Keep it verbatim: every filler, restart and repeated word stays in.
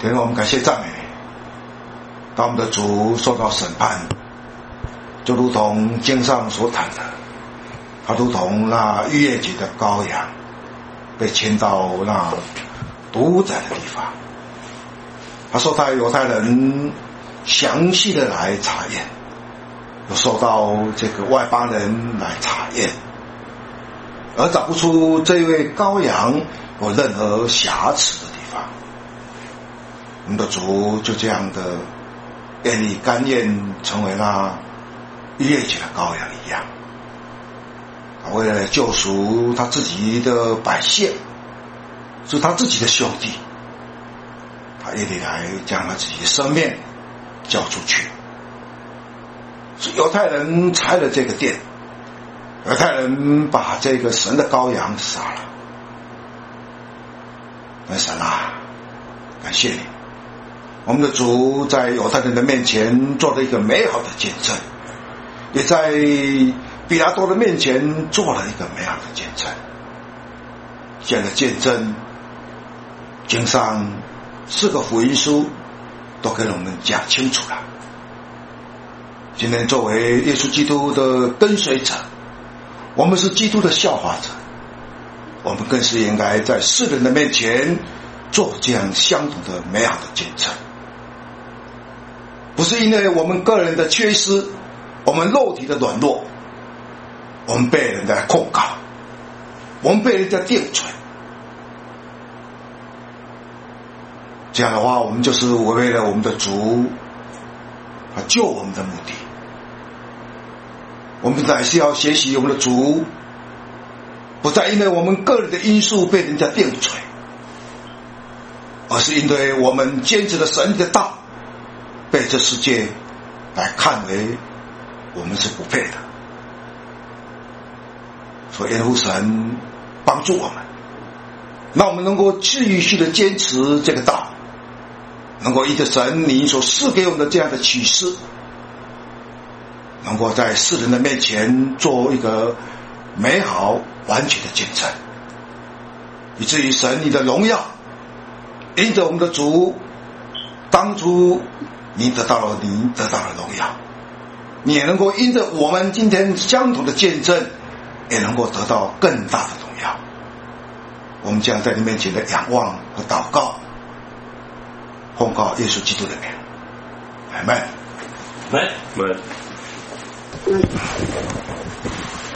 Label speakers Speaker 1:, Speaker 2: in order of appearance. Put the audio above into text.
Speaker 1: 天父，我们感谢赞美你。当我们的主受到审判，就如同经上所谈的，他如同那逾越节的羔羊，被牵到那屠宰的地方。他受到犹太人详细的来查验，又受到这个外邦人来查验，而找不出这位羔羊有任何瑕疵的地方。我们的主就这样的愿意甘愿成为那逾越节的羔羊一样，他为了救赎他自己的百姓，是他自己的兄弟，他愿意来将他自己的生命交出去。是犹太人拆了这个殿，犹太人把这个神的羔羊杀了。但神啊，感谢你，我们的主在犹太人的面前做了一个美好的见证，也在比拉多的面前做了一个美好的见证。这样的见证，经上四个福音书都给我们讲清楚了。今天作为耶稣基督的跟随者，我们是基督的效法者，我们更是应该在世人的面前做这样相同的美好的见证。不是因为我们个人的缺失，我们肉体的软弱，我们被人家控告，我们被人家定罪，这样的话，我们就是违背了我们的主他救我们的目的。我们乃是要学习我们的主，不再因为我们个人的因素被人家定罪，而是因为我们坚持了神的道，被这世界来看为我们是不配的。所以愿父神帮助我们，让我们能够继续的坚持这个道，能够依着神你所赐给我们的这样的启示，能够在世人的面前做一个美好完全的见证，以至于神你的荣耀因着我们的主，当初你得到了你得到了荣耀，你也能够因着我们今天相同的见证，也能够得到更大的荣耀。我们将在你面前的仰望和祷告，奉告耶稣基督的名，阿们。
Speaker 2: 阿们。
Speaker 3: 嗯。